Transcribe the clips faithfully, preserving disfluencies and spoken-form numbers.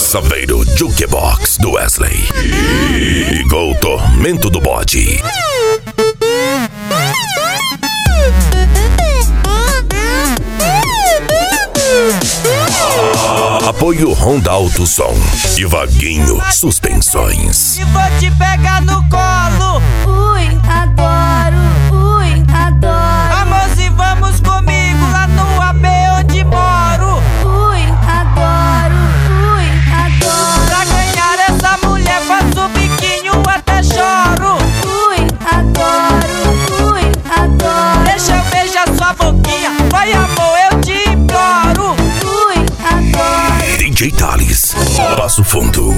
Saveiro Jukebox do Wesley. Igual o tormento do bode. Apoio Honda Alto Som e Vaguinho Suspensões. E vou te pegar no colo. Ui, adoro, ui, adoro. Amorzinho, vamos comigo lá no A B onde moro. Ui, adoro, ui, adoro. Pra ganhar essa mulher faço biquinho até choro. Ui, adoro, ui, adoro. Deixa eu beijar sua boquinha, vai amor, eu te imploro. Ui, adoro. D J Thales, Passo Fundo.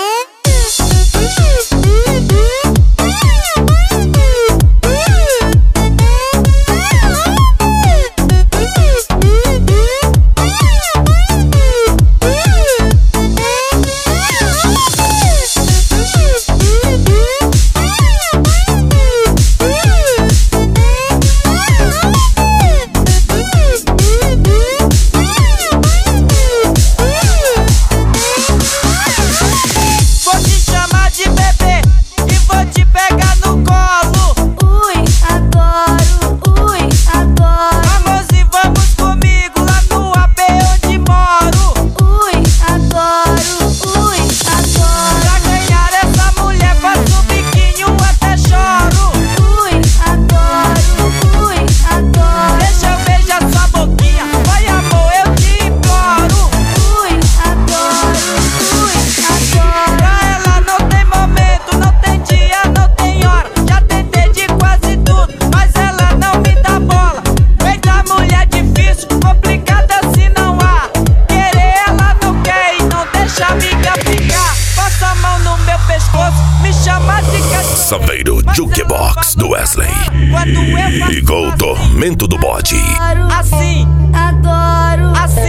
Saveiro Jukebox do Wesley. Igual o tormento do bode. Assim, adoro, assim.